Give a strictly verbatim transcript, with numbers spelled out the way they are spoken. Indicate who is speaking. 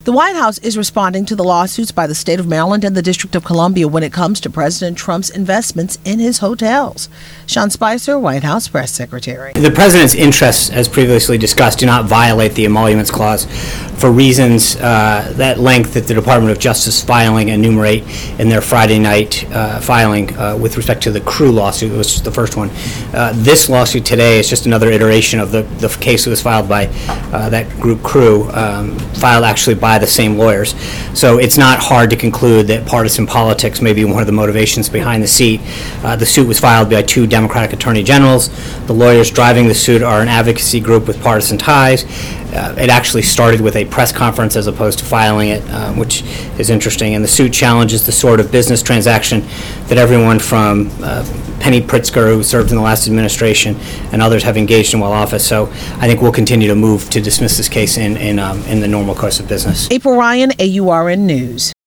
Speaker 1: The White House is responding to the lawsuits by the state of Maryland and the District of Columbia when it comes to President Trump's investments in his hotels. Sean Spicer, White House Press Secretary.
Speaker 2: The President's interests, as previously discussed, do not violate the Emoluments Clause for reasons uh, that length that the Department of Justice filing enumerate in their Friday night uh, filing uh, with respect to the Crew lawsuit, which was the first one. Uh, this lawsuit today is just another iteration of the, the case that was filed by uh, that group Crew, um, filed actually by the same lawyers. So it's not hard to conclude that partisan politics may be one of the motivations behind the suit. Uh, the suit was filed by two Democratic attorney generals. The lawyers driving the suit are an advocacy group with partisan ties. Uh, it actually started with a press conference as opposed to filing it, uh, which is interesting. And the suit challenges the sort of business transaction that everyone from uh, Penny Pritzker, who served in the last administration, and others have engaged in while office. So I think we'll continue to move to dismiss this case in in, um, in the normal course of business.
Speaker 1: April Ryan, A U R N News.